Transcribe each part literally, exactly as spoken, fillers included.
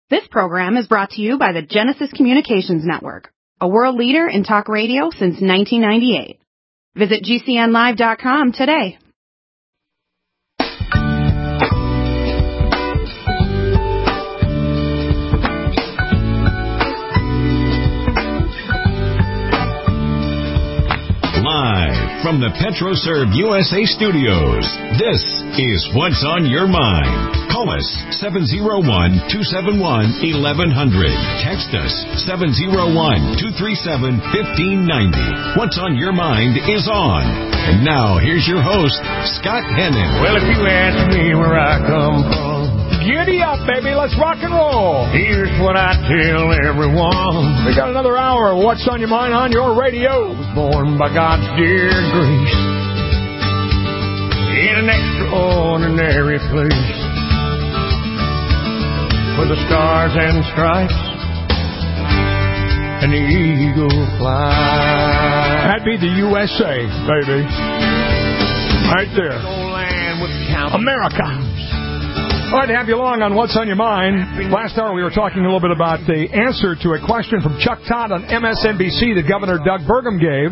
This program is brought to you by the Genesis Communications Network, a world leader in talk radio since nineteen ninety-eight. Visit G C N live dot com today. Live from the PetroServe U S A studios, this is What's on Your Mind. Call us seven oh one, two seven one, eleven hundred. Text us seven oh one, two three seven, one five nine oh. What's on Your Mind is on. And now, here's your host, Scott Henning. Well, if you ask me where I come from, giddy up, baby, let's rock and roll. Here's what I tell everyone. We got another hour of What's on Your Mind on your radio. I was born by God's dear grace in an extraordinary place where the stars and stripes and the eagle fly. That'd be the U S A, baby. Right there. America. All right, to have you along on What's on Your Mind. Last hour we were talking a little bit about the answer to a question from Chuck Todd on M S N B C that Governor Doug Burgum gave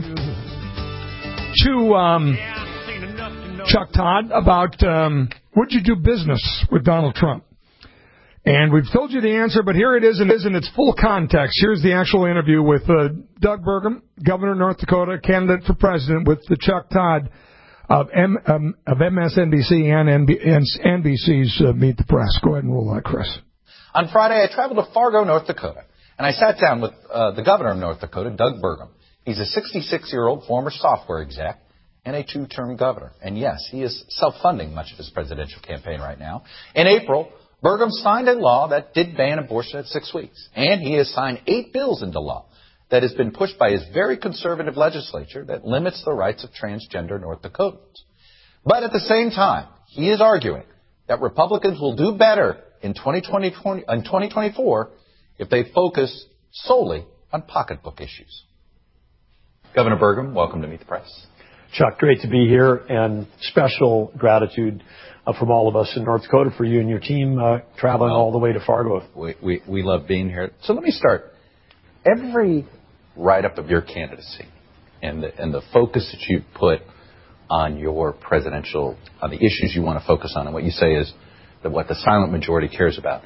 to um, Chuck Todd about um, would you do business with Donald Trump? And we've told you the answer, but here it is, and it is in its full context. Here's the actual interview with uh, Doug Burgum, Governor of North Dakota, candidate for president, with the Chuck Todd of, M, um, of M S N B C and N B C's uh, Meet the Press. Go ahead and roll that, Chris. On Friday, I traveled to Fargo, North Dakota, and I sat down with uh, the governor of North Dakota, Doug Burgum. He's a sixty-six-year-old former software exec and a two-term governor. And yes, he is self-funding much of his presidential campaign right now. In April, Burgum signed a law that did ban abortion at six weeks. And he has signed eight bills into law that has been pushed by his very conservative legislature that limits the rights of transgender North Dakotans. But at the same time, he is arguing that Republicans will do better in twenty twenty, in twenty twenty-four if they focus solely on pocketbook issues. Governor Burgum, welcome to Meet the Press. Chuck, great to be here, and special gratitude uh, from all of us in North Dakota for you and your team uh, traveling well, all the way to Fargo. We, we, we love being here. So let me start. Every write-up of your candidacy and the, and the focus that you put on your presidential, on the issues you want to focus on, and what you say is that what the silent majority cares about.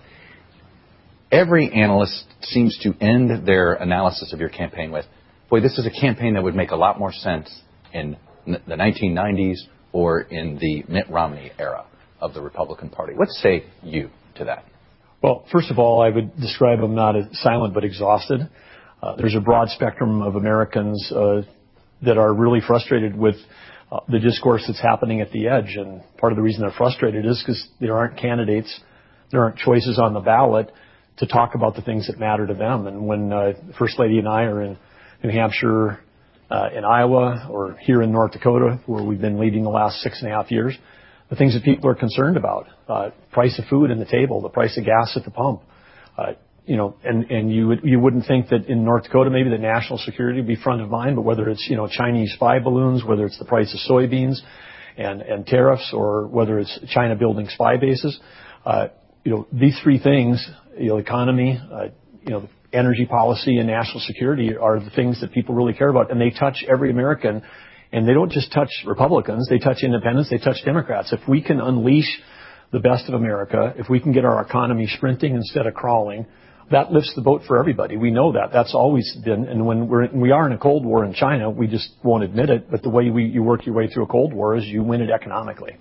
Every analyst seems to end their analysis of your campaign with, boy, this is a campaign that would make a lot more sense in the nineteen nineties or in the Mitt Romney era of the Republican Party. What say you to that? Well, first of all, I would describe them not as silent but exhausted. Uh, there's a broad spectrum of Americans uh, that are really frustrated with uh, the discourse that's happening at the edge. And part of the reason they're frustrated is because there aren't candidates, there aren't choices on the ballot to talk about the things that matter to them. And when uh, First Lady and I are in New Hampshire, uh, in Iowa, or here in North Dakota, where we've been leading the last six and a half years, the things that people are concerned about, uh, price of food in the table, the price of gas at the pump, uh, you know, and, and you would, you wouldn't think that in North Dakota, maybe the national security would be front of mind, but whether it's, you know, Chinese spy balloons, whether it's the price of soybeans and, and tariffs, or whether it's China building spy bases, uh, you know, these three things, you know, economy, uh, you know, energy policy and national security are the things that people really care about, and they touch every American. And they don't just touch Republicans, they touch independents, they touch Democrats. If we can unleash the best of America, if we can get our economy sprinting instead of crawling, that lifts the boat for everybody. We know that. That's always been. And when we're, we are in a Cold War in China, we just won't admit it. But the way we, you work your way through a Cold War is you win it economically.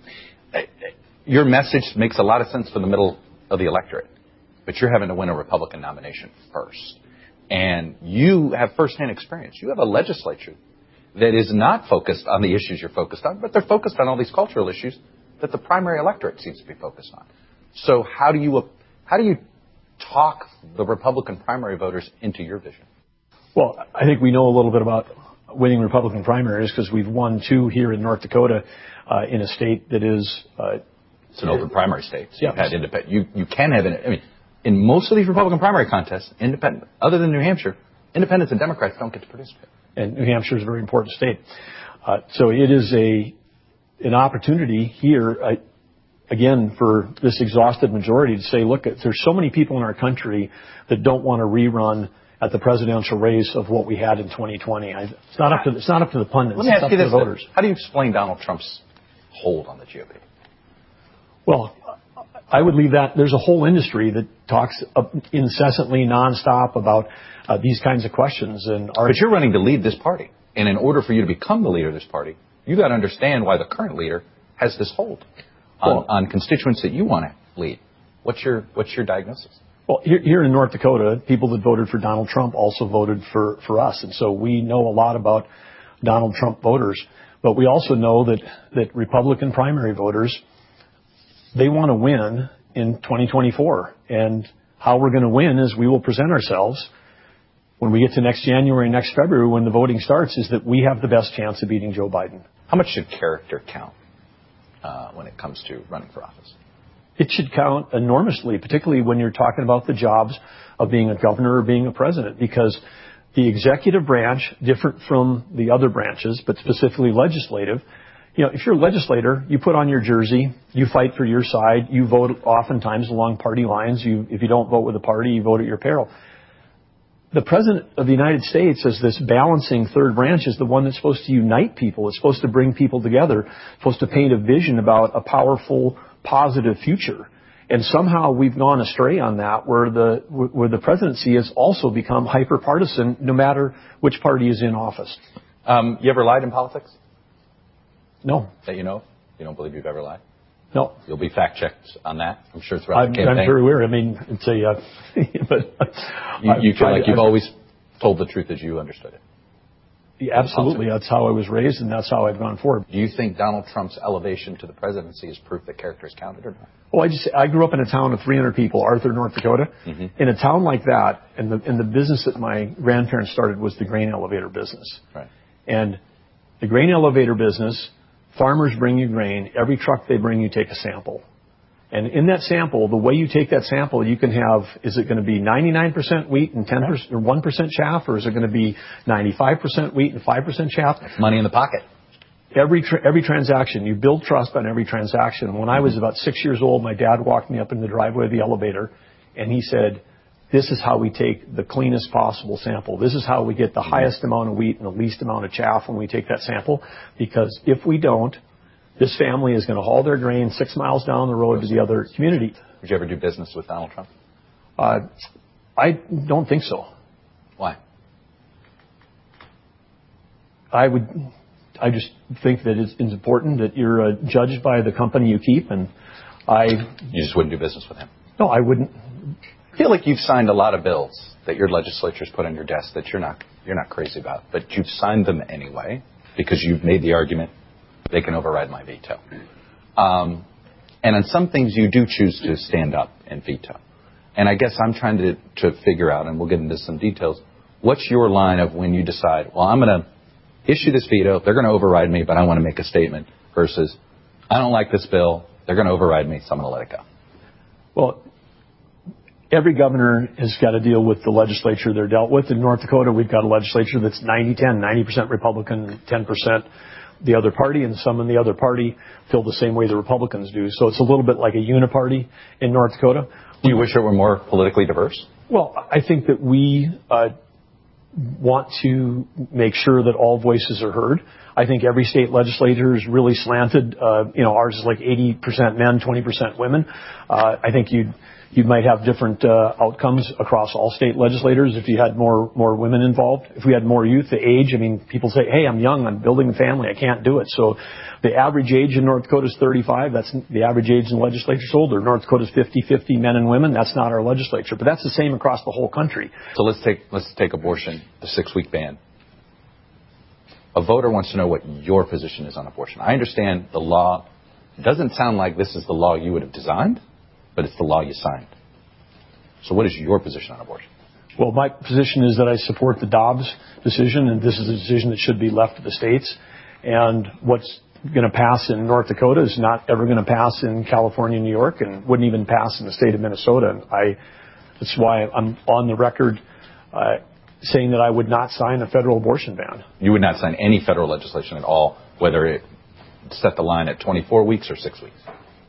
Your message makes a lot of sense for the middle of the electorate. But you're having to win a Republican nomination first. And you have firsthand experience. You have a legislature that is not focused on the issues you're focused on, but they're focused on all these cultural issues that the primary electorate seems to be focused on. So how do you how do you talk the Republican primary voters into your vision? Well, I think we know a little bit about winning Republican primaries because we've won two here in North Dakota uh, in a state that is... Uh, it's an open primary state. So yeah. You've had independent. You, you can have... I mean, in most of these Republican primary contests, independent, other than New Hampshire, independents and Democrats don't get to participate. And New Hampshire is a very important state. Uh, so it is a an opportunity here. I, again, for this exhausted majority to say, look, there's so many people in our country that don't want to rerun at the presidential race of what we had in twenty twenty. I, it's not up to it's not up to the pundits. Let me it's ask up you to this: the voters. How do you explain Donald Trump's hold on the G O P? Well, I would leave that. There's a whole industry that talks incessantly, nonstop about uh, these kinds of questions. And our, but you're running to lead this party, and in order for you to become the leader of this party, you got to understand why the current leader has this hold on, well, on constituents that you want to lead. What's your What's your diagnosis? Well, here, here in North Dakota, people that voted for Donald Trump also voted for, for us. And so we know a lot about Donald Trump voters. But we also know that, that Republican primary voters, they want to win in twenty twenty-four. And how we're going to win is we will present ourselves when we get to next January, next February, when the voting starts, is that we have the best chance of beating Joe Biden. How much should character count uh, when it comes to running for office? It should count enormously, particularly when you're talking about the jobs of being a governor or being a president, because the executive branch, different from the other branches, but specifically legislative, you know, if you're a legislator, you put on your jersey, you fight for your side, you vote oftentimes along party lines. You, if you don't vote with the party, you vote at your peril. The president of the United States, as this balancing third branch, is the one that's supposed to unite people. It's supposed to bring people together, supposed to paint a vision about a powerful, positive future. And somehow we've gone astray on that, where the where the presidency has also become hyper-partisan, no matter which party is in office. Um, you ever lied in politics? No. That you know? You don't believe you've ever lied? No. You'll be fact-checked on that, I'm sure, throughout I'm, the campaign. I'm very aware. I mean, it's a... Uh, but you, you feel like I, you've I, always told the truth as you understood it? Yeah, absolutely. That's how I was raised, and that's how I've gone forward. Do you think Donald Trump's elevation to the presidency is proof that character is counted or not? Well, I just I grew up in a town of three hundred people, Arthur, North Dakota. Mm-hmm. In a town like that, and the and the business that my grandparents started was the grain elevator business. Right. And the grain elevator business, farmers bring you grain. Every truck they bring you take a sample. And in that sample, the way you take that sample, you can have, is it going to be ninety-nine percent wheat and ten percent or one percent chaff, or is it going to be ninety-five percent wheat and five percent chaff? That's money in the pocket. Every tra- every transaction, you build trust on every transaction. When I was about six years old, my dad walked me up in the driveway of the elevator, and he said, this is how we take the cleanest possible sample. This is how we get the highest amount of wheat and the least amount of chaff when we take that sample, because if we don't, this family is going to haul their grain six miles down the road to the other community. Would you ever do business with Donald Trump? Uh, I don't think so. Why? I would. I just think that it's important that you're uh, judged by the company you keep, and I. You just wouldn't do business with him? No, I wouldn't. I feel like you've signed a lot of bills that your legislature's put on your desk that you're not you're not crazy about, but you've signed them anyway because you've made the argument they can override my veto. Um, and on some things you do choose to stand up and veto. And I guess I'm trying to to figure out, and we'll get into some details, what's your line of when you decide, well, I'm going to issue this veto, they're going to override me, but I want to make a statement, versus I don't like this bill, they're going to override me, so I'm going to let it go. Well, every governor has got to deal with the legislature they're dealt with. In North Dakota, we've got a legislature that's ninety ten, ninety percent Republican, ten percent the other party, and some in the other party feel the same way the Republicans do. So it's a little bit like a uniparty in North Dakota. Do you wish it were more politically diverse? Well, I think that we uh, want to make sure that all voices are heard. I think every state legislature is really slanted. Uh, you know, ours is like eighty percent men, twenty percent women. Uh, I think you'd You might have different uh, outcomes across all state legislators if you had more more women involved. If we had more youth, the age, I mean, people say, hey, I'm young, I'm building a family, I can't do it. So the average age in North Dakota is thirty-five. That's the average age in the legislature is older. North Dakota is fifty-fifty men and women. That's not our legislature. But that's the same across the whole country. So let's take let's take abortion, the six-week ban. A voter wants to know what your position is on abortion. I understand the law. It doesn't sound like this is the law you would have designed, but it's the law you signed. So what is your position on abortion? Well, my position is that I support the Dobbs decision, and this is a decision that should be left to the states. And what's going to pass in North Dakota is not ever going to pass in California and New York, and wouldn't even pass in the state of Minnesota. And I, that's why I'm on the record uh, saying that I would not sign a federal abortion ban. You would not sign any federal legislation at all, whether it set the line at twenty-four weeks or six weeks?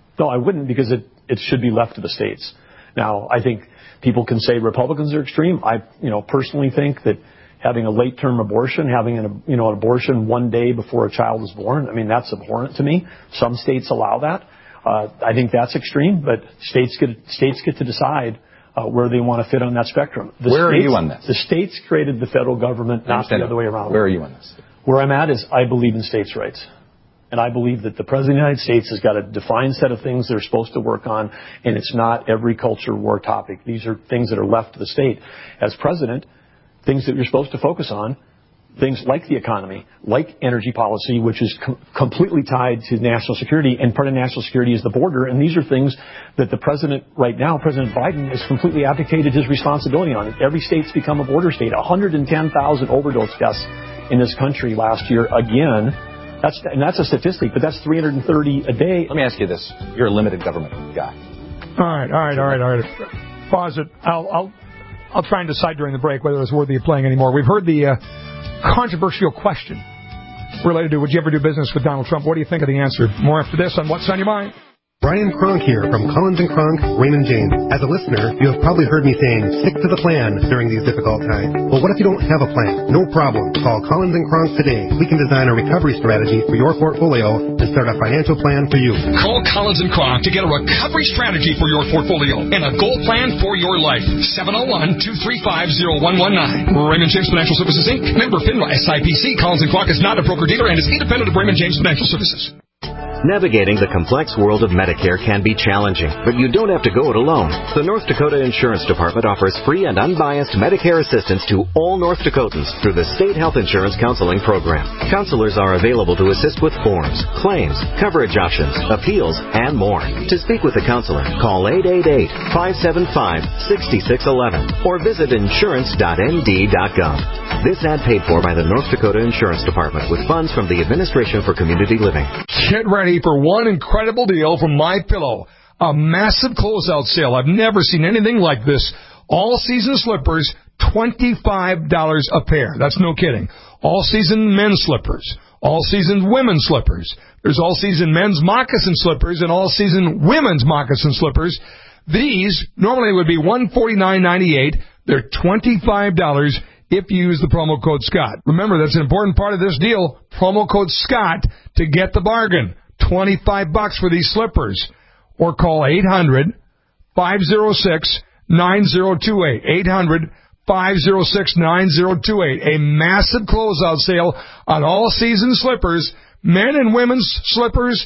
No, I wouldn't, because it, it should be left to the states. Now, I think people can say Republicans are extreme. I, you know, personally think that having a late-term abortion, having an, you know, an abortion one day before a child is born, I mean, that's abhorrent to me. Some states allow that. Uh, I think that's extreme, but states get, states get to decide uh, where they want to fit on that spectrum. The where states, are you on this? The states created the federal government, not the other way around. Where are you on this? Where I'm at is I believe in states' rights. And I believe that the President of the United States has got a defined set of things they're supposed to work on, and it's not every culture war topic. These are things that are left to the state. As president, things that you're supposed to focus on, things like the economy, like energy policy, which is com- completely tied to national security, and part of national security is the border, and these are things that the president right now, President Biden, has completely abdicated his responsibility on. Every state's become a border state. one hundred ten thousand overdose deaths in this country last year again. That's, and that's a statistic, but that's three hundred thirty a day. Let me ask you this. You're a limited government guy. All right, all right, all right, all right. Pause it. I'll, I'll, I'll try and decide during the break whether it's worthy of playing anymore. We've heard the uh, controversial question related to would you ever do business with Donald Trump? What do you think of the answer? More after this on What's on Your Mind. Brian Kronk here from Collins and Kronk, Raymond James. As a listener, you have probably heard me saying, stick to the plan during these difficult times. Well, what if you don't have a plan? No problem. Call Collins and Kronk today. We can design a recovery strategy for your portfolio and start a financial plan for you. Call Collins and Kronk to get a recovery strategy for your portfolio and a goal plan for your life. seven oh one, two three five, oh one one nine. Raymond James Financial Services, Incorporated. Member FINRA S I P C. Collins and Kronk is not a broker-dealer and is independent of Raymond James Financial Services. Navigating the complex world of Medicare can be challenging, but you don't have to go it alone. The North Dakota Insurance Department offers free and unbiased Medicare assistance to all North Dakotans through the State Health Insurance Counseling Program. Counselors are available to assist with forms, claims, coverage options, appeals, and more. To speak with a counselor, call eight eight eight, five seven five, six six one one or visit insurance dot n d dot gov. This ad paid for by the North Dakota Insurance Department with funds from the Administration for Community Living. Get ready for one incredible deal from MyPillow. A massive closeout sale. I've never seen anything like this. All-season slippers, twenty-five dollars a pair. That's no kidding. All-season men's slippers. All-season women's slippers. There's all-season men's moccasin slippers and all-season women's moccasin slippers. These normally would be one hundred forty-nine ninety-eight. They're twenty-five dollars if you use the promo code Scott. Remember, that's an important part of this deal. Promo code Scott to get the bargain. twenty-five bucks for these slippers. Or call eight hundred, five oh six, nine oh two eight. eight hundred, five oh six, nine oh two eight. A massive closeout sale on all season slippers, men and women's slippers,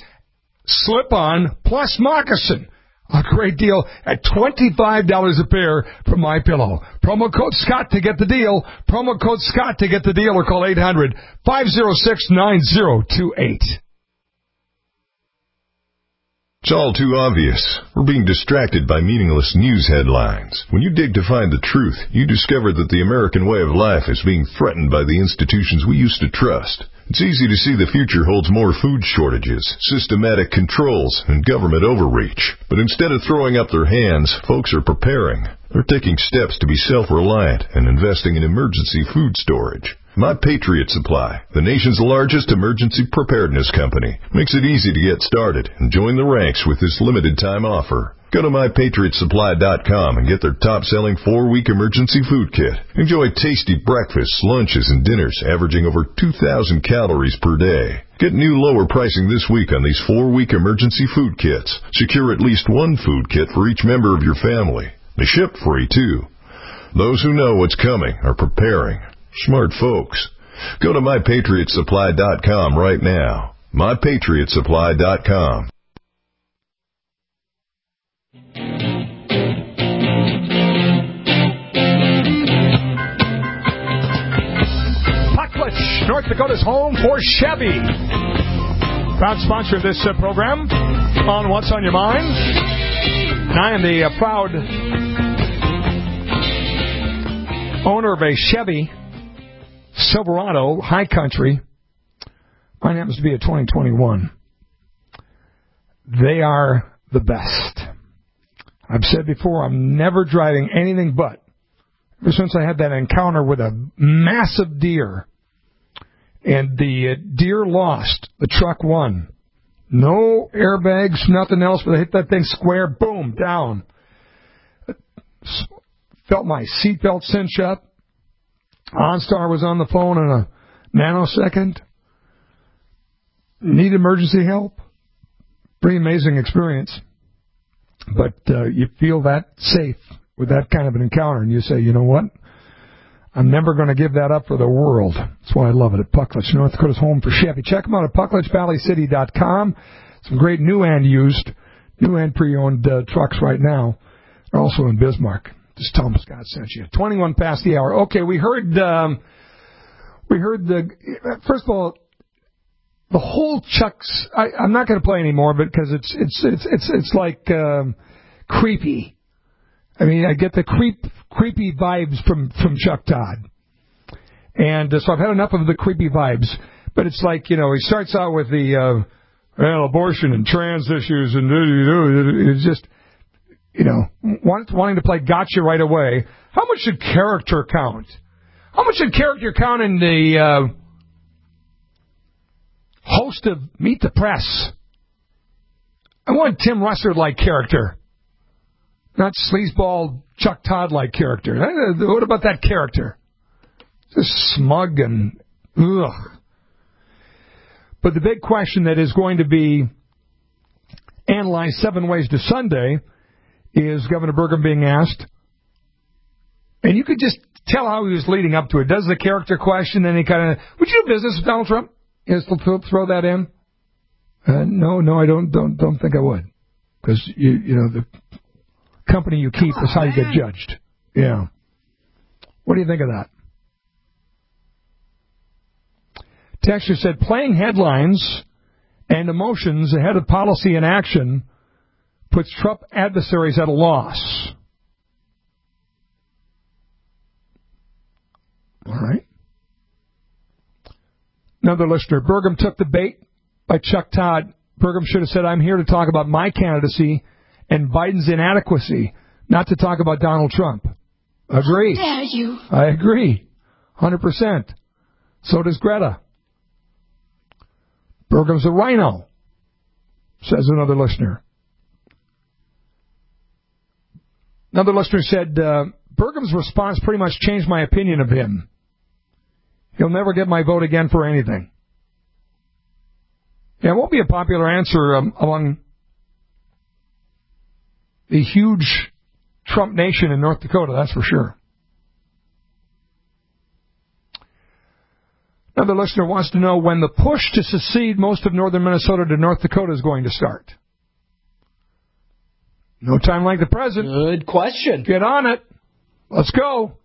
slip-on, plus moccasin. A great deal at twenty-five dollars a pair from MyPillow. Promo code Scott to get the deal. Promo code Scott to get the deal or call eight hundred, five oh six, nine oh two eight. It's all too obvious. We're being distracted by meaningless news headlines. When you dig to find the truth, you discover that the American way of life is being threatened by the institutions we used to trust. It's easy to see the future holds more food shortages, systematic controls, and government overreach. But instead of throwing up their hands, folks are preparing. They're taking steps to be self-reliant and investing in emergency food storage. My Patriot Supply, the nation's largest emergency preparedness company, makes it easy to get started and join the ranks with this limited-time offer. Go to my patriot supply dot com and get their top-selling four-week emergency food kit. Enjoy tasty breakfasts, lunches, and dinners averaging over two thousand calories per day. Get new lower pricing this week on these four-week emergency food kits. Secure at least one food kit for each member of your family. They ship free, too. Those who know what's coming are preparing. Smart folks. Go to my patriot supply dot com right now. my patriot supply dot com. Puckledge, North Dakota's home for Chevy. Proud sponsor of this uh, program on What's on Your Mind. And I am the uh, proud owner of a Chevy Silverado High Country. Mine happens to be a twenty twenty-one. They are the best. I've said before, I'm never driving anything but. Ever since I had that encounter with a massive deer, and the uh, deer lost, the truck won. No airbags, nothing else, but I hit that thing square, boom, down. Felt my seatbelt cinch up. OnStar was on the phone in a nanosecond. Need emergency help. Pretty amazing experience. But uh, you feel that safe with that kind of an encounter, and you say, you know what? I'm never going to give that up for the world. That's why I love it at Puckledge, North Dakota's home for Chevy. Check them out at puckledge valley city dot com. Some great new and used, new and pre-owned uh, trucks right now. They're also in Bismarck. Just tell them Scott sent you. twenty-one past the hour. Okay, we heard, um, we heard the, first of all, the whole Chuck's, I, I'm not going to play anymore because it's, it's, it's, it's, it's like, um, creepy. I mean, I get the creep, creepy vibes from, from Chuck Todd. And uh, so I've had enough of the creepy vibes. But it's like, you know, he starts out with the, uh, well, abortion and trans issues and it's just, you know, wanting to play gotcha right away. How much should character count? How much should character count in the uh, host of Meet the Press? I want Tim Russert-like character. Not sleazeball Chuck Todd-like character. What about that character? Just smug and ugh. But the big question that is going to be analyzed seven ways to Sunday is Governor Burgum being asked. And you could just tell how he was leading up to it. Does the character question, then he kind of, would you do business with Donald Trump? Yes, throw, throw that in. Uh, no, no, I don't, don't, don't think I would, because you, you know the company you keep on, is how man. You get judged. Yeah. What do you think of that? Texter said, playing headlines and emotions ahead of policy and action puts Trump adversaries at a loss. All right. Another listener, Burgum took the bait by Chuck Todd. Burgum should have said, I'm here to talk about my candidacy and Biden's inadequacy, not to talk about Donald Trump. Agree. How dare you? I agree. one hundred percent. So does Greta. Burgum's a rhino, says another listener. Another listener said, uh, Burgum's response pretty much changed my opinion of him. He'll never get my vote again for anything. Yeah, it won't be a popular answer um, among the huge Trump nation in North Dakota, that's for sure. Another listener wants to know when the push to secede most of northern Minnesota to North Dakota is going to start. No time like the present. Good question. Get on it. Let's go.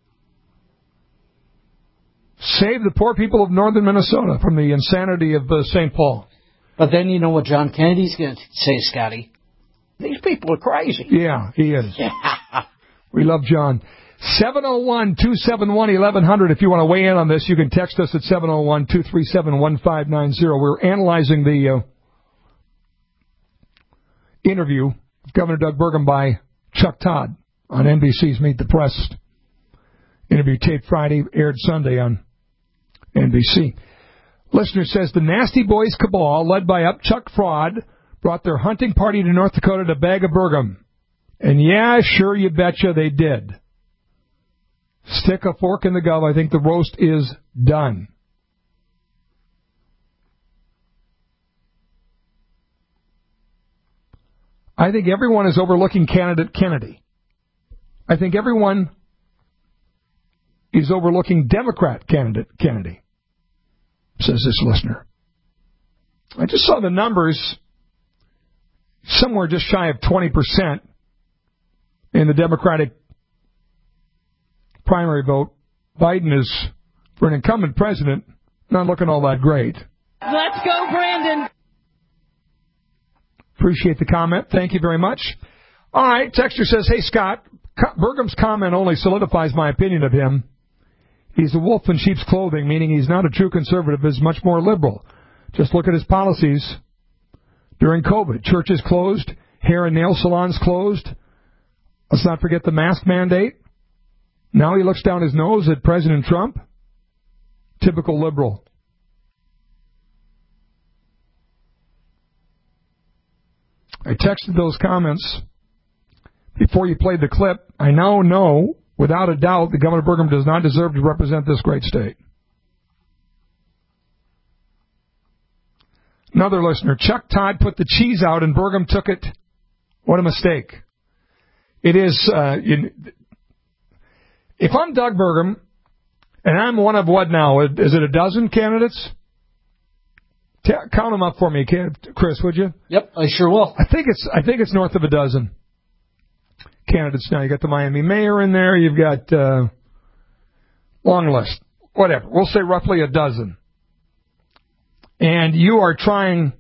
Save the poor people of northern Minnesota from the insanity of uh, Saint Paul. But then you know what John Kennedy's going to say, Scotty. These people are crazy. Yeah, he is. We love John. seven oh one, two seven one, eleven hundred. If you want to weigh in on this, you can text us at seven oh one, two three seven, one five nine zero. We're analyzing the uh, interview with Governor Doug Burgum by Chuck Todd on N B C's Meet the Press. Interview taped Friday, aired Sunday on N B C. Listener says the Nasty Boys cabal, led by Upchuck Fraud, brought their hunting party to North Dakota to bag a Burgum. And yeah, sure you betcha they did. Stick a fork in the gully. I think the roast is done. I think everyone is overlooking candidate Kennedy. I think everyone is overlooking Democrat candidate Kennedy, says this listener. I just saw the numbers, somewhere just shy of twenty percent in the Democratic primary vote. Biden is, for an incumbent president, not looking all that great. Let's go, Brandon. Appreciate the comment. Thank you very much. All right, Texter says, hey, Scott, Burgum's comment only solidifies my opinion of him. He's a wolf in sheep's clothing, meaning he's not a true conservative, he's much more liberal. Just look at his policies during COVID. Churches closed, hair and nail salons closed. Let's not forget the mask mandate. Now he looks down his nose at President Trump. Typical liberal. I texted those comments before you played the clip. I now know, without a doubt, that Governor Burgum does not deserve to represent this great state. Another listener, Chuck Todd put the cheese out and Burgum took it. What a mistake. It is, uh, you, if I'm Doug Burgum, and I'm one of what now? Is it a dozen candidates? T- count them up for me, Chris, would you? Yep, I sure will. I think it's I think it's north of a dozen candidates now. You got the Miami mayor in there. You've got uh, long list, whatever. We'll say roughly a dozen. And you are trying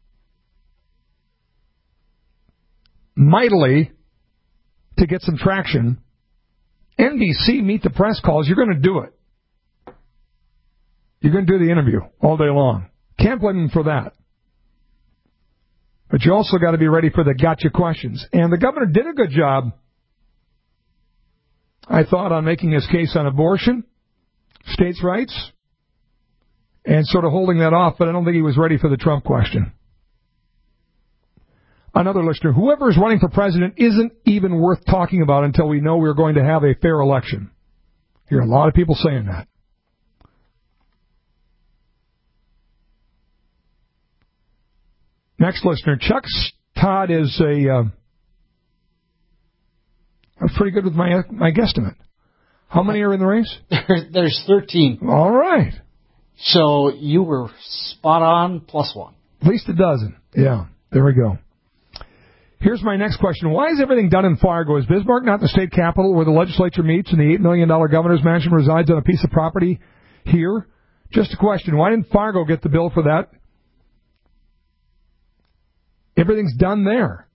mightily to get some traction. N B C Meet the Press calls. You're going to do it. You're going to do the interview all day long. Can't blame them for that. But you also got to be ready for the gotcha questions. And the governor did a good job, I thought, on making his case on abortion, states' rights, and sort of holding that off, but I don't think he was ready for the Trump question. Another listener, whoever is running for president isn't even worth talking about until we know we're going to have a fair election. Hear a lot of people saying that. Next listener, Chuck Todd is a, uh, I'm pretty good with my my guesstimate. How many are in the race? There's thirteen. All right. So you were spot on plus one. At least a dozen. Yeah, there we go. Here's my next question. Why is everything done in Fargo? Is Bismarck not the state capital where the legislature meets and the eight million dollars governor's mansion resides on a piece of property here? Just a question. Why didn't Fargo get the bill for that? Everything's done there.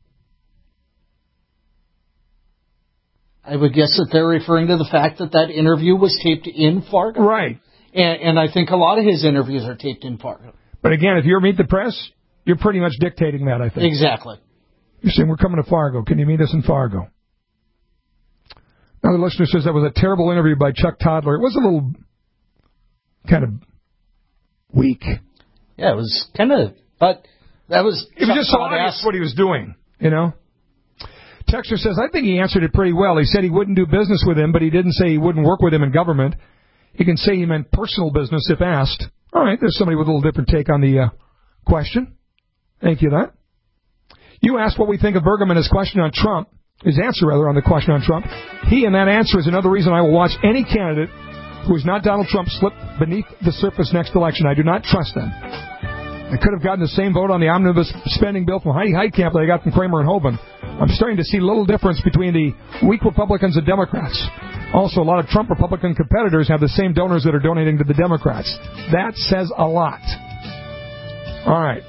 I would guess that they're referring to the fact that that interview was taped in Fargo. Right. And, and I think a lot of his interviews are taped in Fargo. But again, if you're Meet the Press, you're pretty much dictating that, I think. Exactly. You're saying, we're coming to Fargo. Can you meet us in Fargo? Another listener says that was a terrible interview by Chuck Toddler. It was a little kind of weak. Yeah, it was kind of, but that was... It was just so obvious what he was doing, you know? Texter says, I think he answered it pretty well. He said he wouldn't do business with him, but he didn't say he wouldn't work with him in government. He can say he meant personal business if asked. All right, there's somebody with a little different take on the uh, question. Thank you, that. You asked what we think of Burgum and his question on Trump, his answer, rather, on the question on Trump. He and that answer is another reason I will watch any candidate who is not Donald Trump slip beneath the surface next election. I do not trust them. I could have gotten the same vote on the omnibus spending bill from Heidi Heitkamp that I got from Kramer and Hoban. I'm starting to see little difference between the weak Republicans and Democrats. Also, a lot of Trump Republican competitors have the same donors that are donating to the Democrats. That says a lot. All right.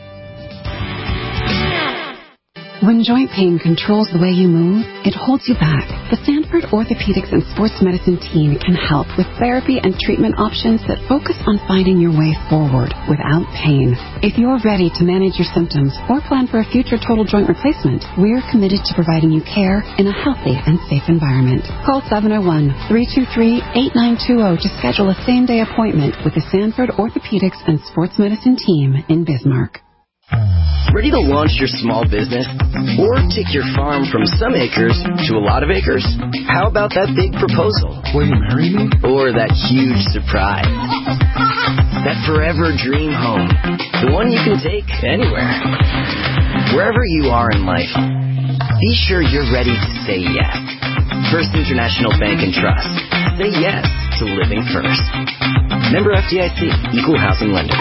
When joint pain controls the way you move, it holds you back. The Sanford Orthopedics and Sports Medicine team can help with therapy and treatment options that focus on finding your way forward without pain. If you're ready to manage your symptoms or plan for a future total joint replacement, we're committed to providing you care in a healthy and safe environment. Call seven oh one, three two three, eight nine two zero to schedule a same-day appointment with the Sanford Orthopedics and Sports Medicine team in Bismarck. Ready to launch your small business? Or take your farm from some acres to a lot of acres? How about that big proposal? Will you marry me? Or that huge surprise? That forever dream home. The one you can take anywhere. Wherever you are in life, be sure you're ready to say yes. First International Bank and Trust. Say yes to living first. Member F D I C. Equal Housing Lender.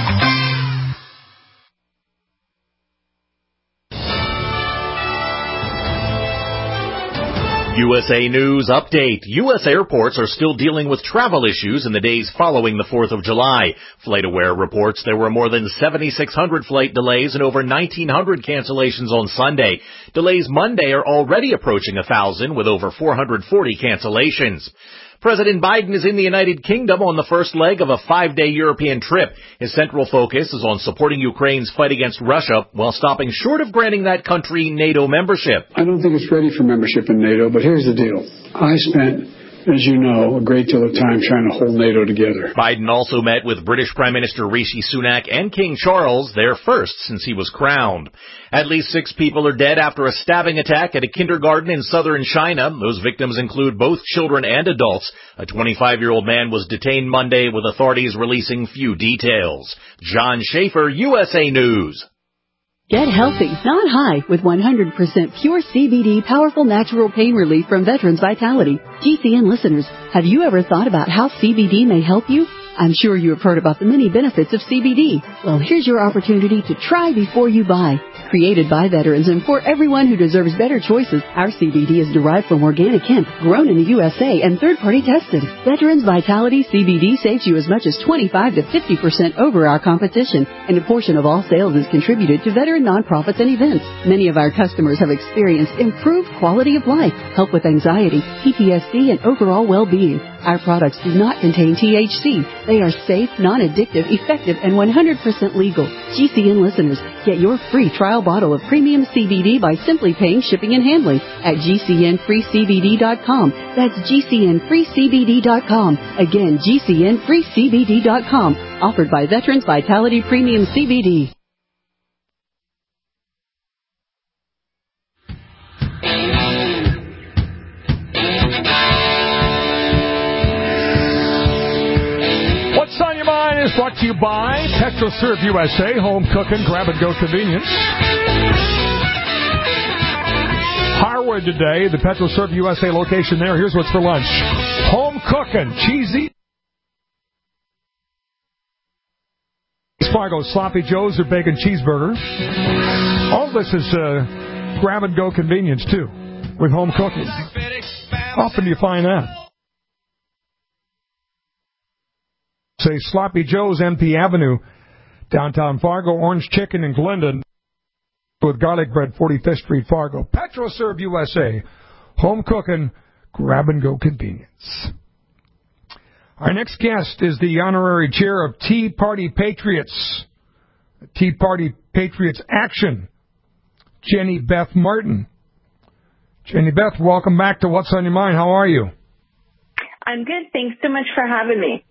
U S A News Update. U S airports are still dealing with travel issues in the days following the fourth of July. FlightAware reports there were more than seventy-six hundred flight delays and over nineteen hundred cancellations on Sunday. Delays Monday are already approaching one thousand with over four hundred forty cancellations. President Biden is in the United Kingdom on the first leg of a five-day European trip. His central focus is on supporting Ukraine's fight against Russia while stopping short of granting that country NATO membership. I don't think it's ready for membership in NATO, but here's the deal. I spent as you know, a great deal of time trying to hold NATO together. Biden also met with British Prime Minister Rishi Sunak and King Charles, their first since he was crowned. At least six people are dead after a stabbing attack at a kindergarten in southern China. Those victims include both children and adults. A twenty-five-year-old man was detained Monday, with authorities releasing few details. John Schaefer, U S A News. Get healthy, not high, with one hundred percent pure C B D powerful natural pain relief from Veterans Vitality. G C N listeners, have you ever thought about how C B D may help you? I'm sure you have heard about the many benefits of C B D. Well, here's your opportunity to try before you buy. Created by veterans and for everyone who deserves better choices, our C B D is derived from organic hemp, grown in the U S A and third-party tested. Veterans Vitality C B D saves you as much as twenty-five to fifty percent over our competition, and a portion of all sales is contributed to veteran nonprofits and events. Many of our customers have experienced improved quality of life, help with anxiety, P T S D, and overall well-being. Our products do not contain T H C. They are safe, non-addictive, effective, and one hundred percent legal. G C N listeners, get your free trial bottle of premium C B D by simply paying shipping and handling at G C N free C B D dot com. That's G C N free C B D dot com. Again, G C N free C B D dot com. Offered by Veterans Vitality Premium C B D. What's on your mind is brought to you by PetroServe U S A, home cooking, grab-and-go convenience. Harwood today, the PetroServe U S A location there. Here's what's for lunch. Home cooking, cheesy. Fargo, Sloppy Joe's or bacon cheeseburger. All of this is uh, grab-and-go convenience, too, with home cooking. How often do you find that? Say Sloppy Joe's, M P Avenue, downtown Fargo, Orange Chicken in Glendon, with garlic bread, forty-fifth Street, Fargo. PetroServe U S A, home cooking, grab-and-go convenience. Our next guest is the honorary chair of Tea Party Patriots, Tea Party Patriots Action, Jenny Beth Martin. Jenny Beth, welcome back to What's on Your Mind. How are you? I'm good. Thanks so much for having me.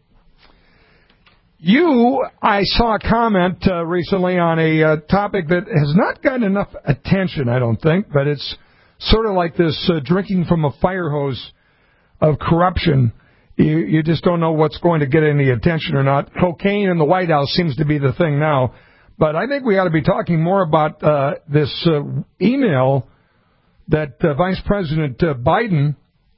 You, I saw a comment uh, recently on a uh, topic that has not gotten enough attention, I don't think, but it's sort of like this uh, drinking from a fire hose of corruption. You, you just don't know what's going to get any attention or not. Cocaine in the White House seems to be the thing now. But I think we ought to be talking more about uh, this uh, email that uh, Vice President uh, Biden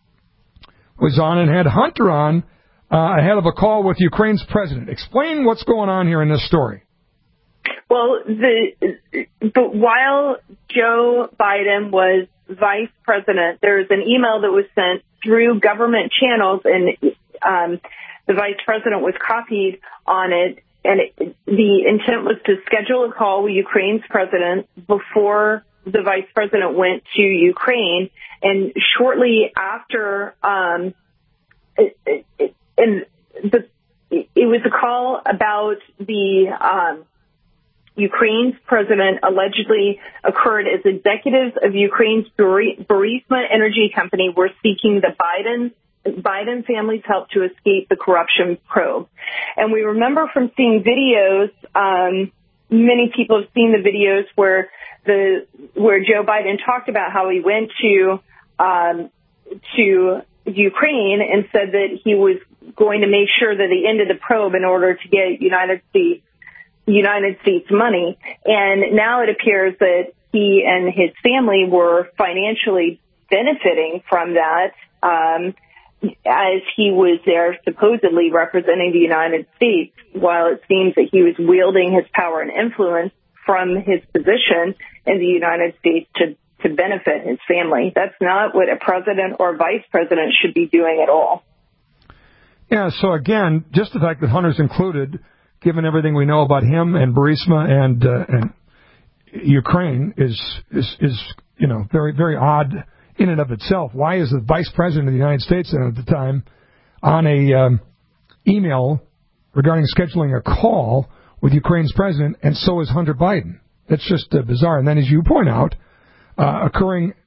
was on and had Hunter on uh, ahead of a call with Ukraine's president. Explain what's going on here in this story. Well, the, but while Joe Biden was vice president, there was an email that was sent through government channels, and um, the vice president was copied on it. And it, the intent was to schedule a call with Ukraine's president before the vice president went to Ukraine. And shortly after, um, it, it, and the, it was a call about the um, Ukraine's president allegedly occurred as executives of Ukraine's Burisma Energy Company were seeking the Biden Biden family's help to escape the corruption probe. And we remember from seeing videos, um, many people have seen the videos where the where Joe Biden talked about how he went to um, to Ukraine and said that he was going to make sure that he ended the probe in order to get United States United States money. And now it appears that he and his family were financially benefiting from that, um, as he was there supposedly representing the United States, while it seems that he was wielding his power and influence from his position in the United States to, to benefit his family. That's not what a president or vice president should be doing at all. Yeah, so again, just the fact that Hunter's included, given everything we know about him and Burisma and uh, and Ukraine, is, is is you know very very odd in and of itself. Why is the vice president of the United States at the time on a um, email regarding scheduling a call with Ukraine's president, and so is Hunter Biden? That's just uh, bizarre. And then, as you point out, uh, occurring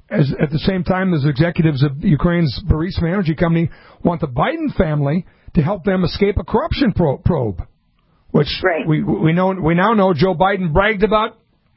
as, at the same time, as executives of Ukraine's Burisma Energy Company want the Biden family to help them escape a corruption pro- probe, which right. we we know we now know Joe Biden bragged about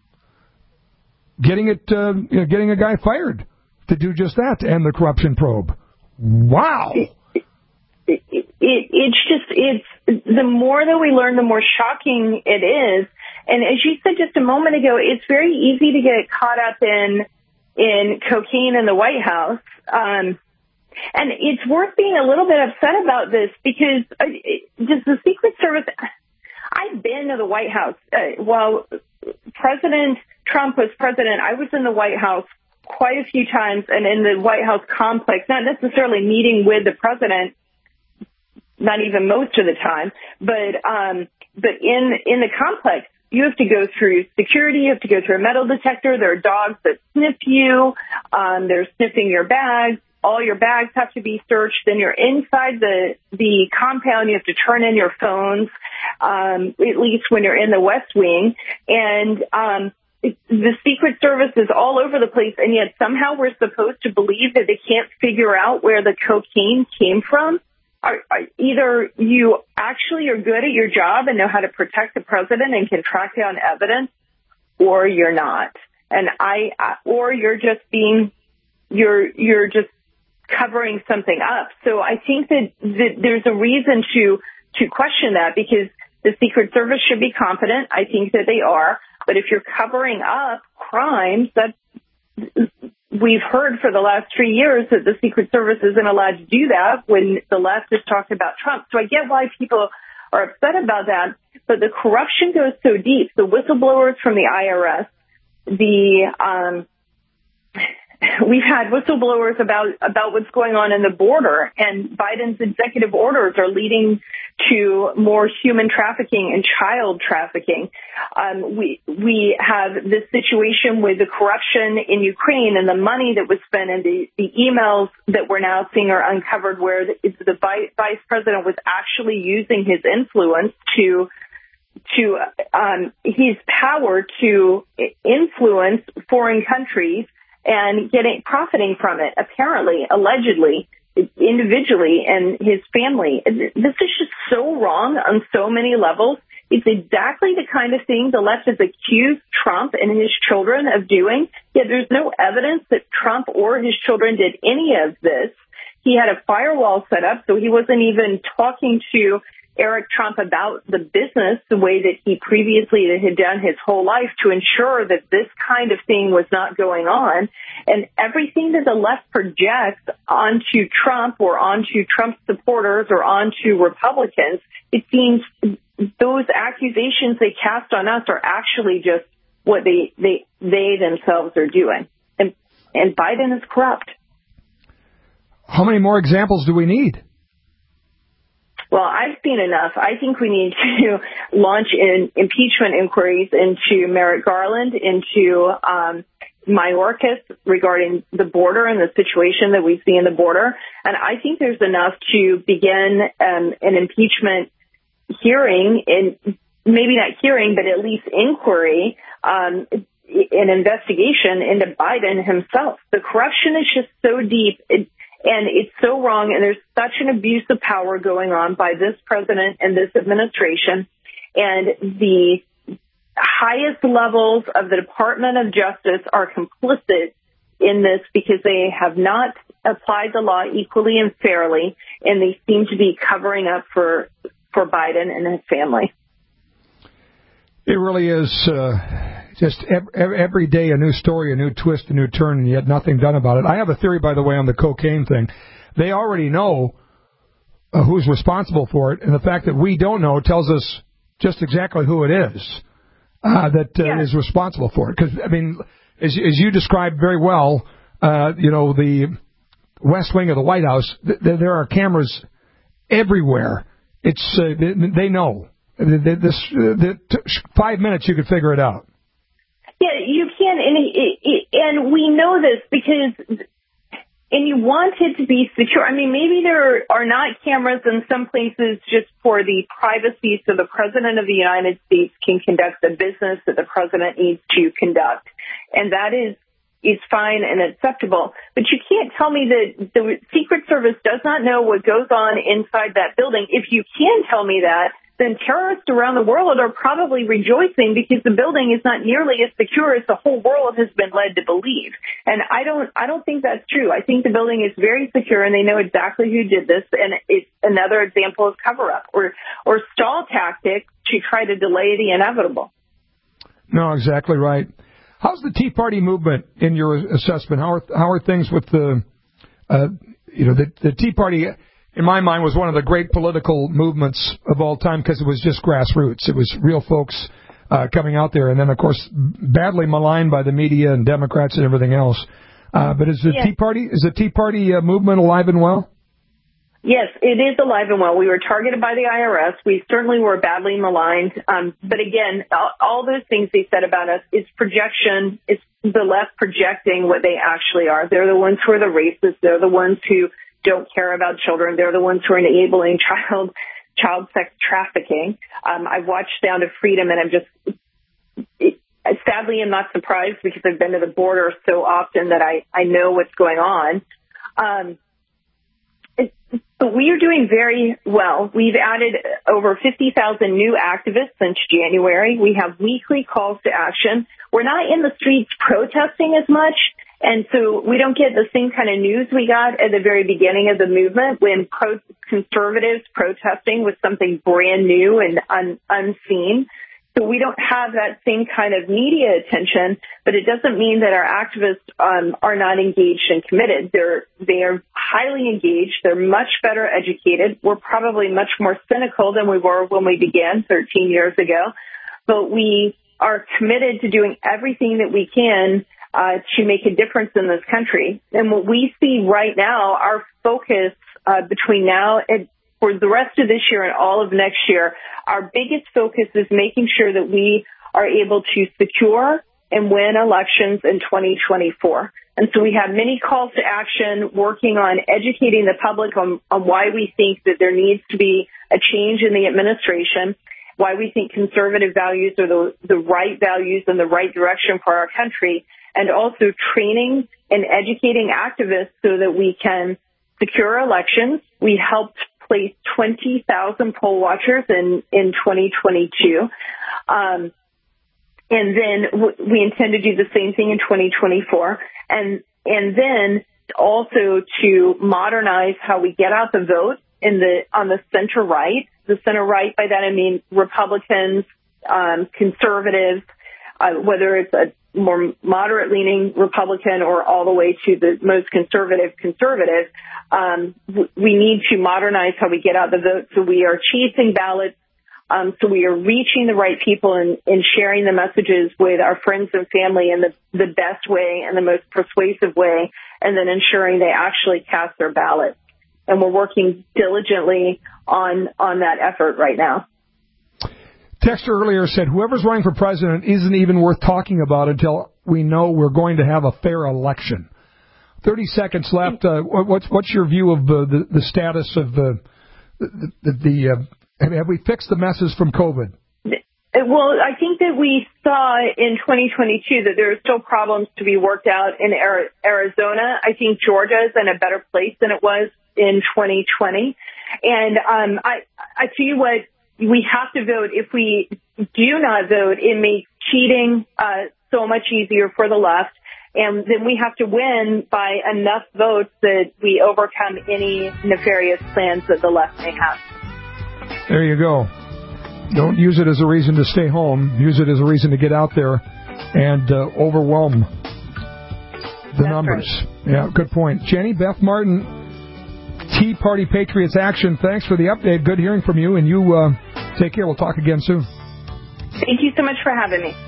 getting it, uh, you know, getting a guy fired to do just that, to end the corruption probe. Wow. It, it, it, it's just, it's, the more that we learn, the more shocking it is. And as you said just a moment ago, it's very easy to get caught up in, in cocaine in the White House. Um, and it's worth being a little bit upset about this because uh, does the Secret Service, I've been to the White House. Uh, while President Trump was president, I was in the White House quite a few times and in the White House complex, not necessarily meeting with the president, not even most of the time, but um, but in, in the complex, you have to go through security, you have to go through a metal detector, there are dogs that sniff you, um, they're sniffing your bags, all your bags have to be searched, then you're inside the the compound, you have to turn in your phones, um, at least when you're in the West Wing, and um, it, the Secret Service is all over the place, and yet somehow we're supposed to believe that they can't figure out where the cocaine came from. Are, are, either you actually are good at your job and know how to protect the president and can track down evidence, or you're not. And I, I or you're just being, you're you're just covering something up. So I think that, that there's a reason to to question that, because the Secret Service should be competent. I think that they are. But if you're covering up crimes, that we've heard for the last three years that the Secret Service isn't allowed to do that when the left has talked about Trump. So I get why people are upset about that. But the corruption goes so deep. The whistleblowers from the I R S, the um, we've had whistleblowers about about what's going on in the border, and Biden's executive orders are leading to more human trafficking and child trafficking. Um, we we have this situation with the corruption in Ukraine and the money that was spent, and the, the emails that we're now seeing are uncovered where the, the vice president was actually using his influence to to um, his power to influence foreign countries and getting profiting from it, apparently, allegedly, individually, and his family. This is just so wrong on so many levels. It's exactly the kind of thing the left has accused Trump and his children of doing, yet there's no evidence that Trump or his children did any of this. He had a firewall set up, so he wasn't even talking to Eric Trump about the business the way that he previously had done his whole life to ensure that this kind of thing was not going on. And everything that the left projects onto Trump or onto Trump supporters or onto Republicans, it seems those accusations they cast on us are actually just what they they, they themselves are doing. And, and Biden is corrupt. How many more examples do we need? Well, I've seen enough. I think we need to launch in impeachment inquiries into Merrick Garland, into um, Mayorkas regarding the border and the situation that we see in the border. And I think there's enough to begin um, an impeachment hearing, in maybe not hearing, but at least inquiry, um, an investigation into Biden himself. The corruption is just so deep. It, And it's so wrong, and there's such an abuse of power going on by this president and this administration. And the highest levels of the Department of Justice are complicit in this because they have not applied the law equally and fairly, and they seem to be covering up for, for Biden and his family. It really is uh, just every, every day a new story, a new twist, a new turn, and yet nothing done about it. I have a theory, by the way, on the cocaine thing. They already know uh, who's responsible for it, and the fact that we don't know tells us just exactly who it is uh, that uh, yeah. is responsible for it. Because, I mean, as, as you described very well, uh, you know, the West Wing of the White House, th- there are cameras everywhere. It's uh, they, they know. This the, five minutes, you could figure it out. Yeah, you can, and it, it, and we know this because, and you want it to be secure. I mean, maybe there are not cameras in some places just for the privacy, so the president of the United States can conduct the business that the president needs to conduct, and that is is fine and acceptable. But you can't tell me that the Secret Service does not know what goes on inside that building. If you can tell me that, then terrorists around the world are probably rejoicing because the building is not nearly as secure as the whole world has been led to believe. And I don't, I don't think that's true. I think the building is very secure and they know exactly who did this. And it's another example of cover up or, or stall tactics to try to delay the inevitable. No, exactly right. How's the Tea Party movement in your assessment? How are, how are things with the, uh, you know, the, the Tea Party, in my mind, was one of the great political movements of all time because it was just grassroots. It was real folks uh, coming out there. And then, of course, badly maligned by the media and Democrats and everything else. Uh, but is the yes. Tea Party, is the Tea Party uh, movement alive and well? Yes, it is alive and well. We were targeted by the I R S. We certainly were badly maligned. Um, but again, all, all those things they said about us is projection. It's the left projecting what they actually are. They're the ones who are the racists. They're the ones who don't care about children. They're the ones who are enabling child child sex trafficking. Um, I've watched Sound of Freedom, and I'm just it, sadly I'm not surprised because I've been to the border so often that I, I know what's going on. Um, it, but we are doing very well. We've added over fifty thousand new activists since January. We have weekly calls to action. We're not in the streets protesting as much. And so we don't get the same kind of news we got at the very beginning of the movement when pro- conservatives protesting was something brand new and un- unseen. So we don't have that same kind of media attention, but it doesn't mean that our activists um, are not engaged and committed. They're they are highly engaged. They're much better educated. We're probably much more cynical than we were when we began thirteen years ago, but we are committed to doing everything that we can Uh, to make a difference in this country. And what we see right now, our focus uh, between now and for the rest of this year and all of next year, our biggest focus is making sure that we are able to secure and win elections in twenty twenty-four. And so we have many calls to action working on educating the public on, on why we think that there needs to be a change in the administration, why we think conservative values are the, the right values and the right direction for our country, and also training and educating activists so that we can secure elections. We helped place twenty thousand poll watchers in, in twenty twenty-two. Um, and then w- we intend to do the same thing in twenty twenty-four. And, and then also to modernize how we get out the vote in the, on the center right. The center right, by that I mean Republicans, um, conservatives, uh, whether it's a more moderate-leaning Republican or all the way to the most conservative conservative, um, we need to modernize how we get out the vote so we are chasing ballots, um, so we are reaching the right people and, and sharing the messages with our friends and family in the, the best way and the most persuasive way, and then ensuring they actually cast their ballot. And we're working diligently on, on that effort right now. Texter earlier said, whoever's running for president isn't even worth talking about until we know we're going to have a fair election. thirty seconds left. Uh, what's what's your view of uh, the, the status of the, the, the, the uh, have we fixed the messes from COVID? Well, I think that we saw in twenty twenty-two that there are still problems to be worked out in Arizona. I think Georgia is in a better place than it was in twenty twenty. And um, I, I tell you what, we have to vote. If we do not vote, it makes cheating uh, so much easier for the left. And then we have to win by enough votes that we overcome any nefarious plans that the left may have. There you go. Don't use it as a reason to stay home. Use it as a reason to get out there and uh, overwhelm the That's numbers. Right. Yeah, good point. Jenny Beth Martin, Tea Party Patriots Action, thanks for the update. Good hearing from you, and you uh, take care. We'll talk again soon. Thank you so much for having me.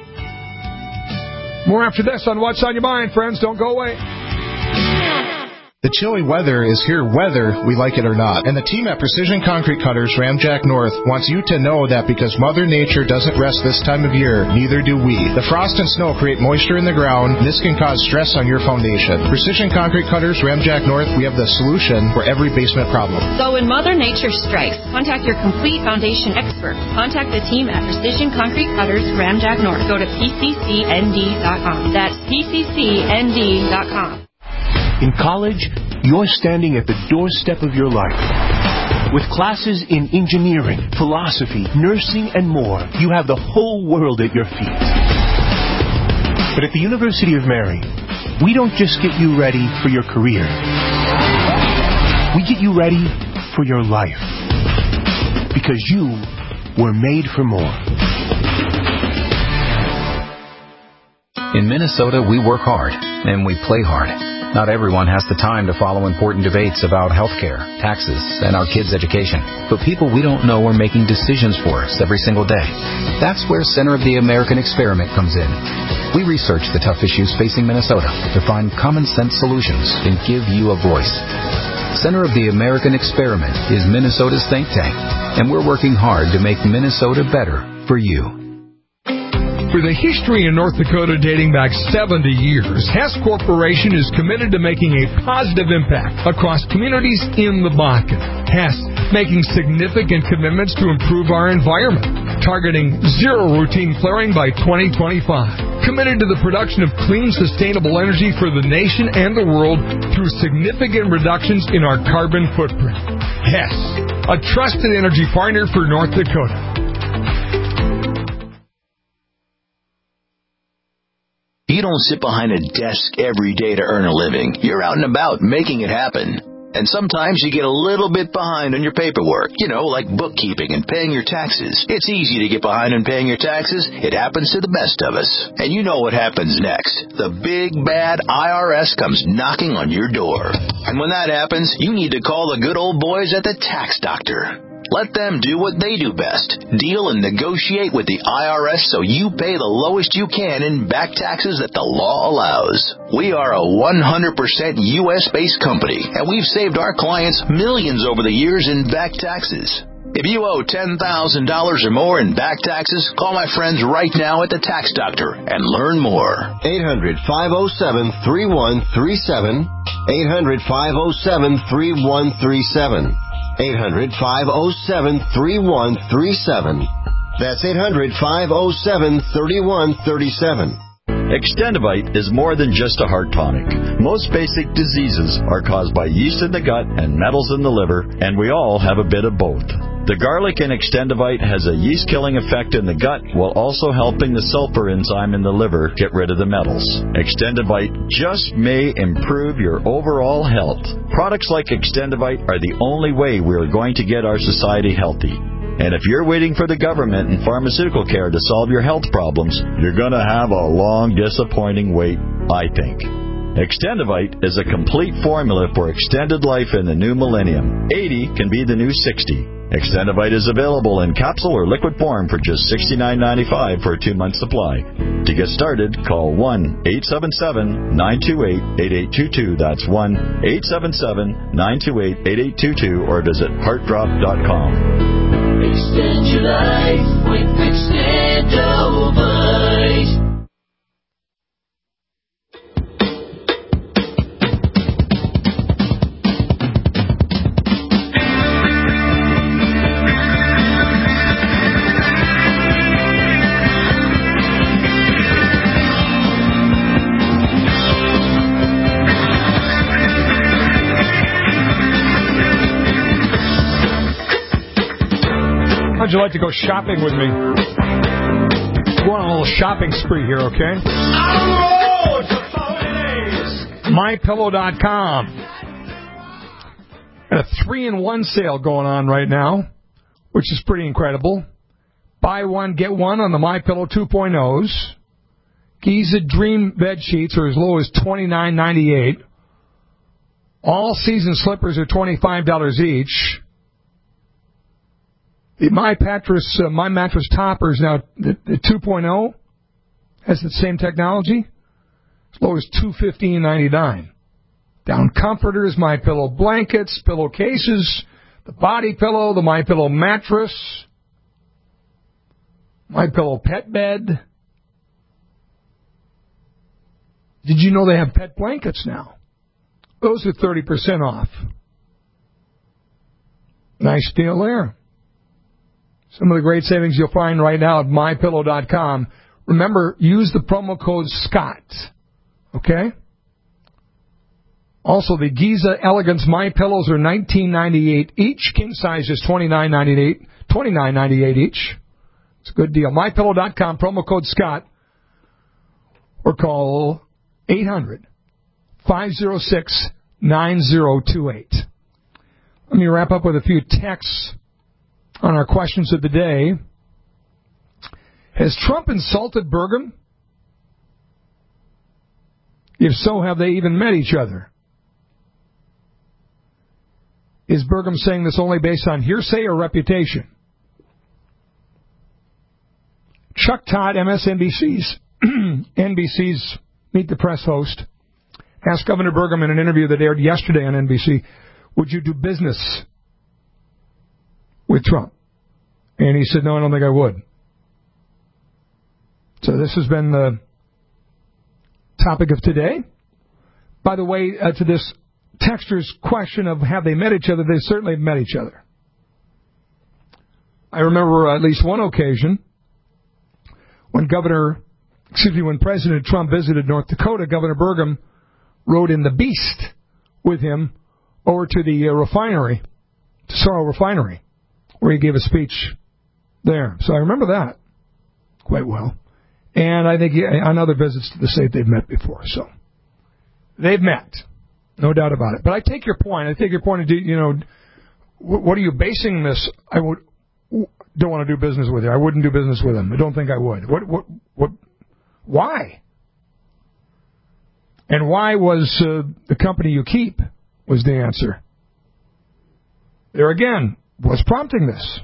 More after this on What's on Your Mind, friends. Don't go away. The chilly weather is here whether we like it or not. And the team at Precision Concrete Cutters Ramjack North wants you to know that because Mother Nature doesn't rest this time of year, neither do we. The frost and snow create moisture in the ground. This can cause stress on your foundation. Precision Concrete Cutters Ramjack North, we have the solution for every basement problem. So when Mother Nature strikes, contact your complete foundation expert. Contact the team at Precision Concrete Cutters Ramjack North. Go to P C C N D dot com. That's P C C N D dot com. In college, you're standing at the doorstep of your life. With classes in engineering, philosophy, nursing, and more, you have the whole world at your feet. But at the University of Mary, we don't just get you ready for your career. We get you ready for your life. Because you were made for more. In Minnesota, we work hard, and we play hard. Not everyone has the time to follow important debates about health care, taxes, and our kids' education. But people we don't know are making decisions for us every single day. That's where Center of the American Experiment comes in. We research the tough issues facing Minnesota to find common-sense solutions and give you a voice. Center of the American Experiment is Minnesota's think tank, and we're working hard to make Minnesota better for you. For the history in North Dakota dating back seventy years, Hess Corporation is committed to making a positive impact across communities in the Bakken. Hess making significant commitments to improve our environment, targeting zero routine flaring by twenty twenty-five. Committed to the production of clean, sustainable energy for the nation and the world through significant reductions in our carbon footprint. Hess, a trusted energy partner for North Dakota. You don't sit behind a desk every day to earn a living. You're out and about making it happen. And sometimes you get a little bit behind on your paperwork, you know, like bookkeeping and paying your taxes. It's easy to get behind on paying your taxes. It happens to the best of us. And you know what happens next. The big, bad I R S comes knocking on your door. And when that happens, you need to call the good old boys at the Tax Doctor. Let them do what they do best. Deal and negotiate with the I R S so you pay the lowest you can in back taxes that the law allows. We are a one hundred percent U S-based company, and we've saved our clients millions over the years in back taxes. If you owe ten thousand dollars or more in back taxes, call my friends right now at the Tax Doctor and learn more. eight hundred, five oh seven, three one three seven. eight hundred, five oh seven, three one three seven. eight hundred, five oh seven, three one three seven. That's eight hundred, five oh seven, three one three seven. Extendivite is more than just a heart tonic. Most basic diseases are caused by yeast in the gut and metals in the liver, and we all have a bit of both. The garlic in Extendivite has a yeast-killing effect in the gut while also helping the sulfur enzyme in the liver get rid of the metals. Extendivite just may improve your overall health. Products like Extendivite are the only way we are going to get our society healthy. And if you're waiting for the government and pharmaceutical care to solve your health problems, you're going to have a long, disappointing wait, I think. Extendivite is a complete formula for extended life in the new millennium. eighty can be the new sixty. Extendivite is available in capsule or liquid form for just sixty-nine ninety-five for a two-month supply. To get started, call one eight seven seven, nine two eight, eight eight two two. That's one eight seven seven, nine two eight, eight eight two two or visit heart drop dot com. Extend your life with Extendivite. How'd you like to go shopping with me? Go on a little shopping spree here, okay? my pillow dot com. Got a three-in-one sale going on right now, which is pretty incredible. Buy one, get one on the MyPillow two point ohs. Giza Dream bed sheets are as low as twenty-nine ninety-eight. All season slippers are twenty-five dollars each. The My Mattress, uh, My Mattress Topper is now the, the two point oh. Has the same technology. As low as two hundred fifteen ninety-nine. down comforters, MyPillow blankets, pillowcases, the body pillow, the MyPillow mattress, MyPillow pet bed. Did you know they have pet blankets now? Those are thirty percent off. Nice deal there. Some of the great savings you'll find right now at my pillow dot com. Remember, use the promo code SCOTT. Okay? Also, the Giza Elegance My Pillows are nineteen ninety-eight each. King size is twenty-nine ninety-eight, twenty-nine ninety-eight each. It's a good deal. my pillow dot com, promo code SCOTT. Or call eight hundred, five oh six, nine oh two eight. Let me wrap up with a few texts on our questions of the day. Has Trump insulted Burgum? If so, have they even met each other? Is Burgum saying this only based on hearsay or reputation? Chuck Todd, M S N B C's N B C's Meet the Press host, asked Governor Burgum in an interview that aired yesterday on N B C, would you do business with Trump? And he said, no, I don't think I would. So this has been the topic of today. By the way, uh, to this texter's question of have they met each other, they certainly have met each other. I remember at least one occasion when Governor, excuse me, when President Trump visited North Dakota, Governor Burgum rode in the Beast with him over to the uh, refinery, to Sorrel Refinery, where he gave a speech there. So I remember that quite well. And I think on other visits to the state they've met before. So they've met, no doubt about it. But I take your point. I take your point of, you know, what are you basing this? I would don't want to do business with you. I wouldn't do business with him. I don't think I would. What? What? What? Why? And why was uh, the company you keep? Was the answer. There again, what's prompting this?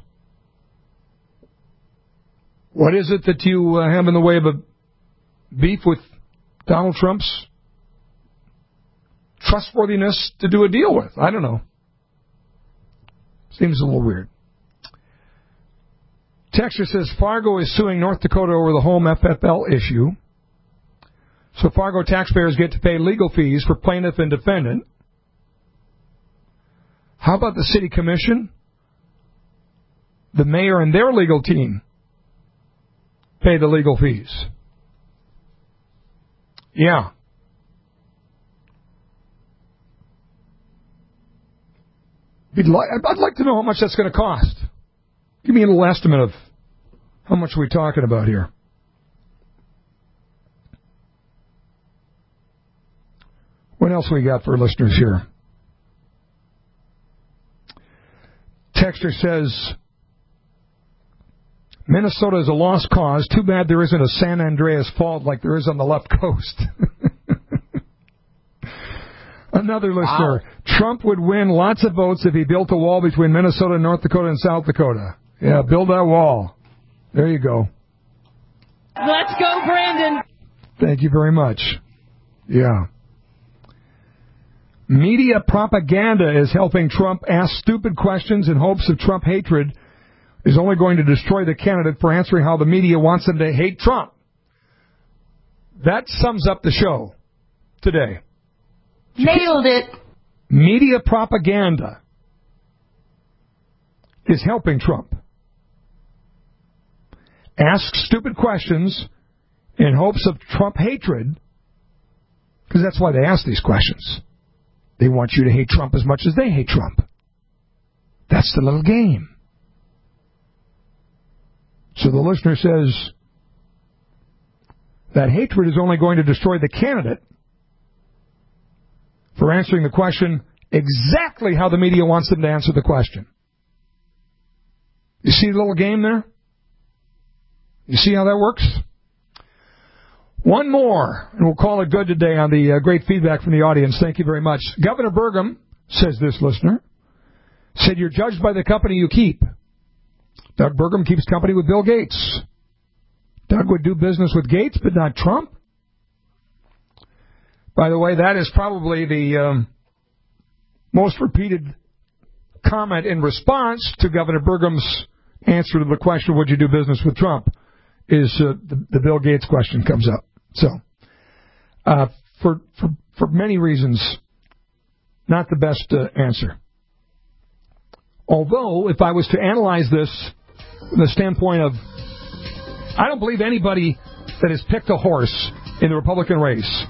What is it that you uh, have in the way of a beef with Donald Trump's trustworthiness to do a deal with? I don't know. Seems a little weird. Texas says Fargo is suing North Dakota over the home F F L issue. So Fargo taxpayers get to pay legal fees for plaintiff and defendant. How about the city commission? The mayor and their legal team pay the legal fees. Yeah. I'd like to know how much that's going to cost. Give me a little estimate of how much we're talking about here. What else we got for listeners here? Texter says, Minnesota is a lost cause. Too bad there isn't a San Andreas Fault like there is on the left coast. Another listener, wow. Trump would win lots of votes if he built a wall between Minnesota, North Dakota, and South Dakota. Yeah, build that wall. There you go. Let's go, Brandon. Thank you very much. Yeah. Media propaganda is helping Trump ask stupid questions in hopes of Trump hatred is only going to destroy the candidate for answering how the media wants them to hate Trump. That sums up the show today. Nailed it. Media propaganda is helping Trump ask stupid questions in hopes of Trump hatred, because that's why they ask these questions. They want you to hate Trump as much as they hate Trump. That's the little game. So the listener says that hatred is only going to destroy the candidate for answering the question exactly how the media wants them to answer the question. You see the little game there? You see how that works? One more, and we'll call it good today on the uh, great feedback from the audience. Thank you very much. Governor Burgum, says this listener, said you're judged by the company you keep. Doug Burgum keeps company with Bill Gates. Doug would do business with Gates, but not Trump. By the way, that is probably the um, most repeated comment in response to Governor Burgum's answer to the question, would you do business with Trump, is uh, the, the Bill Gates question comes up. So, uh, for, for, for many reasons, not the best uh, answer. Although, if I was to analyze this from the standpoint of, I don't believe anybody that has picked a horse in the Republican race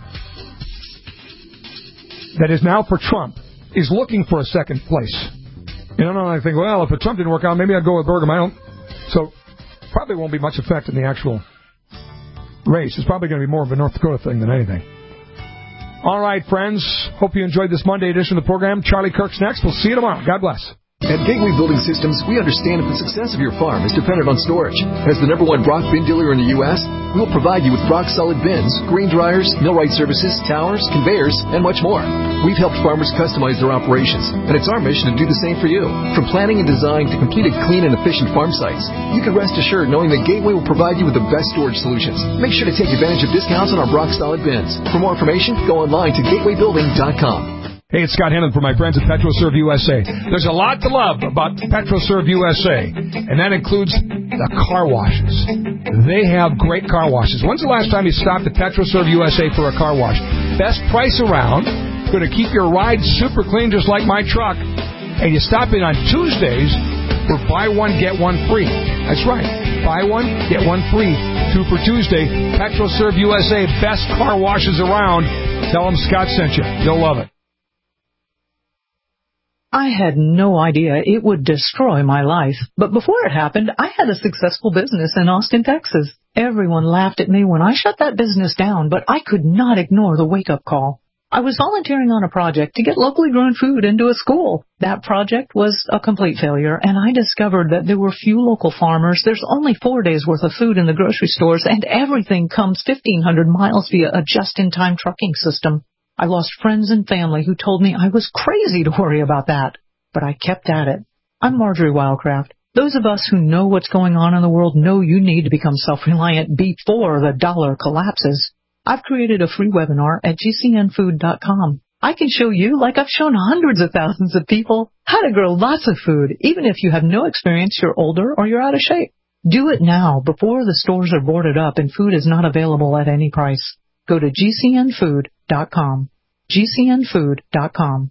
that is now for Trump is looking for a second place. You know, I think, well, if a Trump didn't work out, maybe I'd go with Burgum. I don't. So, probably won't be much effect in the actual race. It's probably going to be more of a North Dakota thing than anything. All right, friends. Hope you enjoyed this Monday edition of the program. Charlie Kirk's next. We'll see you tomorrow. God bless. At Gateway Building Systems, we understand that the success of your farm is dependent on storage. As the number one Brock bin dealer in the U S, we'll provide you with rock-solid bins, green dryers, millwright services, towers, conveyors, and much more. We've helped farmers customize their operations, and it's our mission to do the same for you. From planning and design to completed clean and efficient farm sites, you can rest assured knowing that Gateway will provide you with the best storage solutions. Make sure to take advantage of discounts on our rock-solid bins. For more information, go online to gateway building dot com. Hey, it's Scott Hennon from my friends at PetroServe U S A. There's a lot to love about PetroServe U S A, and that includes the car washes. They have great car washes. When's the last time you stopped at PetroServe U S A for a car wash? Best price around. Going to keep your ride super clean just like my truck. And you stop in on Tuesdays for buy one, get one free. That's right. Buy one, get one free. Two for Tuesday. PetroServe U S A, best car washes around. Tell them Scott sent you. You'll love it. I had no idea it would destroy my life. But before it happened, I had a successful business in Austin, Texas. Everyone laughed at me when I shut that business down, but I could not ignore the wake-up call. I was volunteering on a project to get locally grown food into a school. That project was a complete failure, and I discovered that there were few local farmers. There's only four days' worth of food in the grocery stores, and everything comes fifteen hundred miles via a just-in-time trucking system. I lost friends and family who told me I was crazy to worry about that. But I kept at it. I'm Marjorie Wildcraft. Those of us who know what's going on in the world know you need to become self-reliant before the dollar collapses. I've created a free webinar at G C N food dot com. I can show you, like I've shown hundreds of thousands of people, how to grow lots of food, even if you have no experience, you're older, or you're out of shape. Do it now before the stores are boarded up and food is not available at any price. Go to G C N food dot com. G C N food dot com.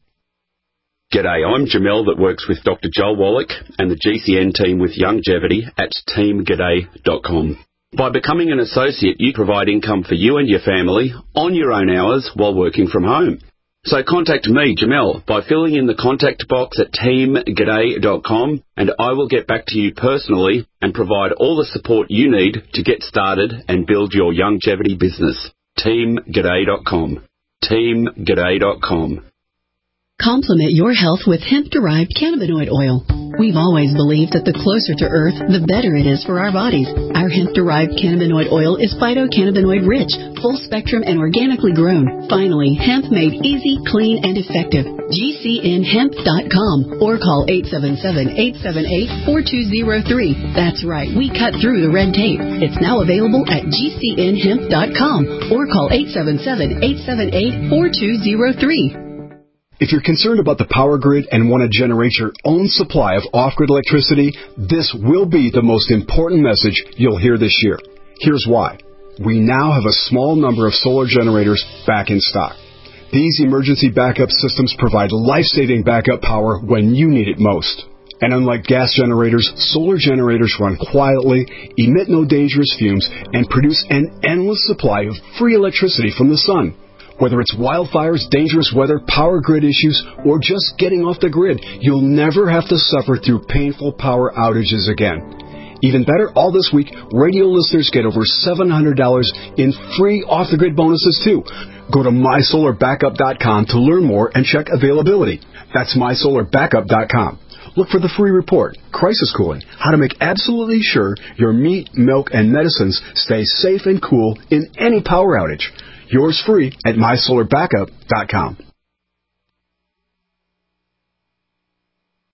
G'day, I'm Jamel that works with Doctor Joel Wallach and the G C N team with Longevity at team g'day dot com. By becoming an associate, you provide income for you and your family on your own hours while working from home. So contact me, Jamel, by filling in the contact box at team g'day dot com, and I will get back to you personally and provide all the support you need to get started and build your longevity business. team g'day dot com. team g'day dot com. Complement your health with hemp-derived cannabinoid oil. We've always believed that the closer to Earth, the better it is for our bodies. Our hemp-derived cannabinoid oil is phytocannabinoid-rich, full-spectrum, and organically grown. Finally, hemp made easy, clean, and effective. G C N hemp dot com or call eight seven seven, eight seven eight, four two zero three. That's right, we cut through the red tape. It's now available at G C N hemp dot com or call eight seven seven, eight seven eight, four two zero three. If you're concerned about the power grid and want to generate your own supply of off-grid electricity, this will be the most important message you'll hear this year. Here's why. We now have a small number of solar generators back in stock. These emergency backup systems provide life-saving backup power when you need it most. And unlike gas generators, solar generators run quietly, emit no dangerous fumes, and produce an endless supply of free electricity from the sun. Whether it's wildfires, dangerous weather, power grid issues, or just getting off the grid, you'll never have to suffer through painful power outages again. Even better, all this week, radio listeners get over seven hundred dollars in free off-the-grid bonuses, too. Go to my solar backup dot com to learn more and check availability. That's my solar backup dot com. Look for the free report, Crisis Cooling, how to make absolutely sure your meat, milk, and medicines stay safe and cool in any power outage. Yours free at my solar backup dot com.